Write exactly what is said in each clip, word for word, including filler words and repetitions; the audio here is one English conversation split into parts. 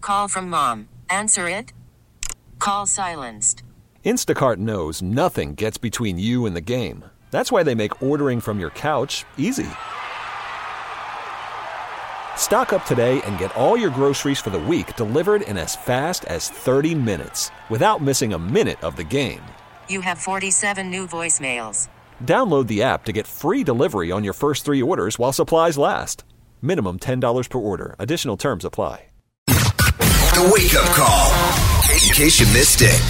Call from mom. Answer it. Call silenced. Instacart knows nothing gets between you and the game. That's why they make ordering from your couch easy. Stock up today and get all your groceries for the week delivered in as fast as thirty minutes without missing a minute of the game. You have forty-seven new voicemails. Download the app to get free delivery on your first three orders while supplies last. Minimum ten dollars per order. Additional terms apply. The wake-up call, in case you missed it.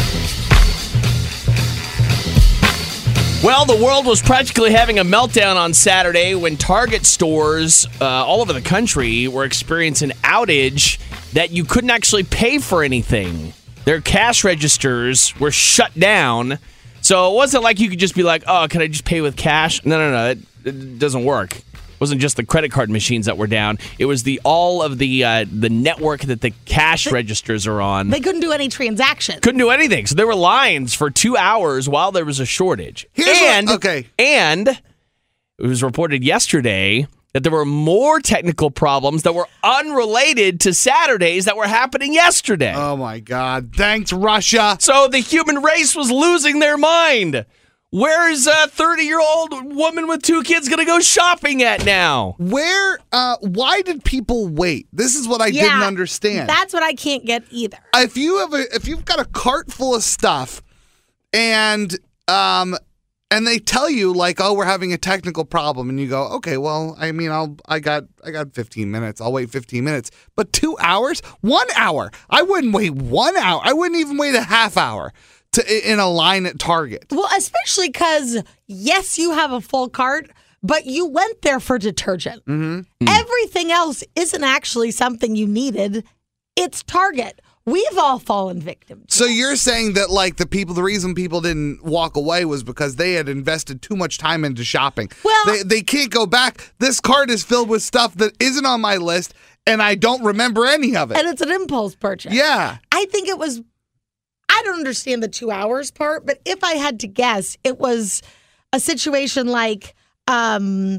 Well, the world was practically having a meltdown on Saturday when Target stores uh, all over the country were experiencing an outage that you couldn't actually pay for anything. Their cash registers were shut down, so it wasn't like you could just be like, oh, can I just pay with cash? No, no, no, it, it doesn't work. It wasn't just the credit card machines that were down. It was the all of the uh, the network that the cash they, registers are on. They couldn't do any transactions. Couldn't do anything. So there were lines for two hours while there was a shortage. Here's and what, okay. And it was reported yesterday that there were more technical problems that were unrelated to Saturdays that were happening yesterday. Oh, my God. Thanks, Russia. So the human race was losing their mind. Where's a thirty-year-old woman with two kids going to go shopping at now? Where, uh, why did people wait? This is what I yeah, didn't understand. That's what I can't get either. If you have a, if you've got a cart full of stuff and, um, and they tell you like, oh, we're having a technical problem, and you go, okay, well, I mean, I'll, I got, I got fifteen minutes. I'll wait fifteen minutes. But two hours, one hour. I wouldn't wait one hour. I wouldn't even wait a half hour. To, in a line at Target. Well, especially because, yes, you have a full cart, but you went there for detergent. Mm-hmm. Everything else isn't actually something you needed. It's Target. We've all fallen victim to So that. you're saying that, like, the people, the reason people didn't walk away was because they had invested too much time into shopping. Well, they, they can't go back. This cart is filled with stuff that isn't on my list, and I don't remember any of it. And it's an impulse purchase. Yeah. I think it was... I don't understand the two hours part, but if I had to guess, it was a situation like, um,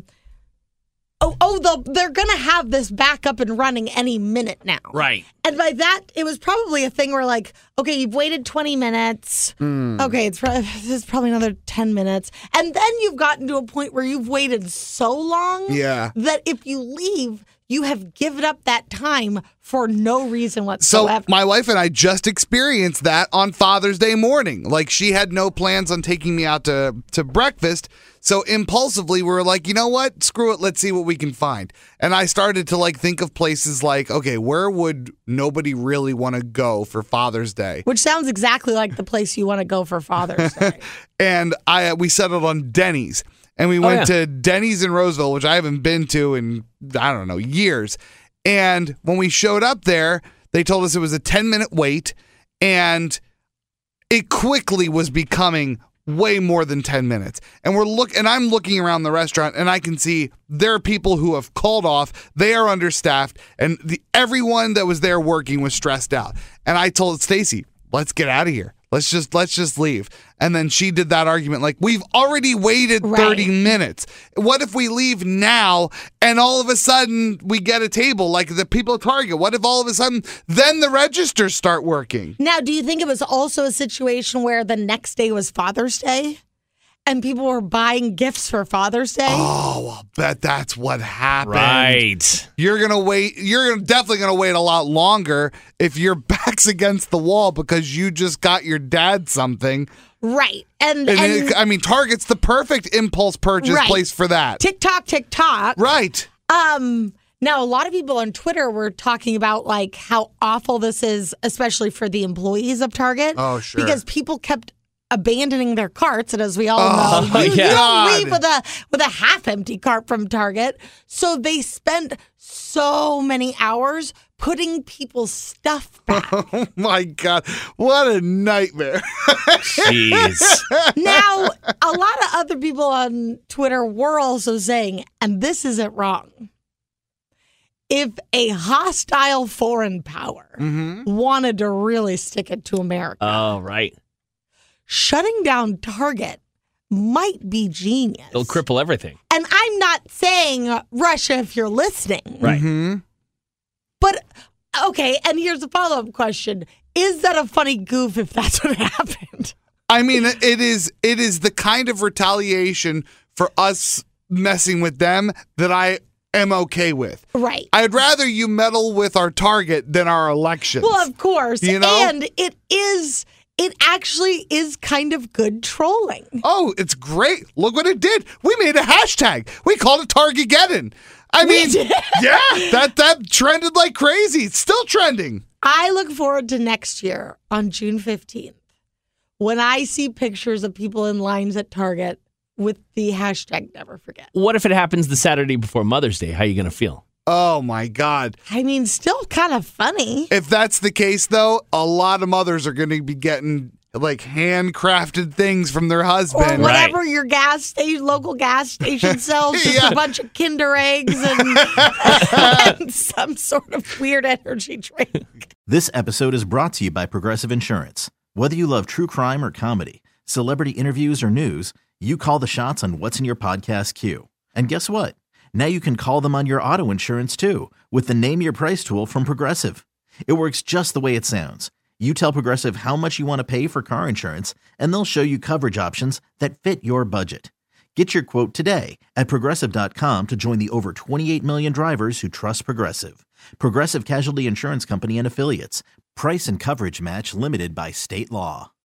oh, oh, they'll, they're going to have this back up and running any minute now. Right. And by that, it was probably a thing where like, okay, you've waited twenty minutes. Mm. Okay, it's probably, this is probably another ten minutes. And then you've gotten to a point where you've waited so long Yeah. that if you leave, you have given up that time for no reason So whatsoever. my wife and I just experienced that on Father's Day morning. Like, she had no plans on taking me out to, to breakfast. So impulsively, we were like, you know what? Screw it. Let's see what we can find. And I started to like think of places like, okay, where would nobody really want to go for Father's Day? Which sounds exactly like the place you want to go for Father's Day. And I we settled on Denny's. And we went yeah. to Denny's in Roseville, which I haven't been to in, I don't know, years. And when we showed up there, they told us it was a ten-minute wait. And it quickly was becoming way more than ten minutes. And we're look, and I'm looking around the restaurant, and I can see there are people who have called off. They are understaffed. And the, everyone that was there working was stressed out. And I told Stacy, let's get out of here. Let's just let's just leave. And then she did that argument like, we've already waited thirty Right. minutes. What if we leave now and all of a sudden we get a table like the people at Target? What if all of a sudden then the registers start working? Now, do you think it was also a situation where the next day was Father's Day and people were buying gifts for Father's Day? Oh, I'll bet that's what happened. Right. You're going to wait. You're gonna, definitely going to wait a lot longer if your back's against the wall because you just got your dad something. Right. And, And, and it, I mean, Target's the perfect impulse purchase Right. place for that. TikTok, TikTok. Right. Um, now, a lot of people on Twitter were talking about like how awful this is, especially for the employees of Target. Oh, sure. Because people kept abandoning their carts, and as we all Oh, know, you, yeah. you don't God. leave with a with a half empty cart from Target. So they spend so many hours putting people's stuff back. Oh, my God. What a nightmare. Jeez. Now, a lot of other people on Twitter were also saying, and this isn't wrong, if a hostile foreign power Mm-hmm. wanted to really stick it to America, Oh, right. shutting down Target might be genius. It'll cripple everything. And I'm not saying, Russia, if you're listening, Right. Mm-hmm. but Okay, and here's a follow-up question. Is that a funny goof if that's what happened? I mean, it is it is the kind of retaliation for us messing with them that I am okay with. Right. I'd rather you meddle with our target than our elections. Well, of course. You know? And it is, it actually is kind of good trolling. Oh, it's great. Look what it did. We made a hashtag. We called it Targegeddon. I We mean, did. yeah, that, that trended like crazy. It's still trending. I look forward to next year on June fifteenth when I see pictures of people in lines at Target with the hashtag never forget. What if it happens the Saturday before Mother's Day? How are you going to feel? Oh, my God. I mean, still kind of funny. If that's the case, though, a lot of mothers are going to be getting like handcrafted things from their Or husband. whatever your gas station, local gas station sells, just Yeah. a bunch of Kinder eggs and, and some sort of weird energy drink. This episode is brought to you by Progressive Insurance. Whether you love true crime or comedy, celebrity interviews or news, you call the shots on what's in your podcast queue. And guess what? Now you can call them on your auto insurance too with the Name Your Price tool from Progressive. It works just the way it sounds. You tell Progressive how much you want to pay for car insurance, and they'll show you coverage options that fit your budget. Get your quote today at Progressive dot com to join the over twenty-eight million drivers who trust Progressive. Progressive Casualty Insurance Company and Affiliates. Price and coverage match limited by state law.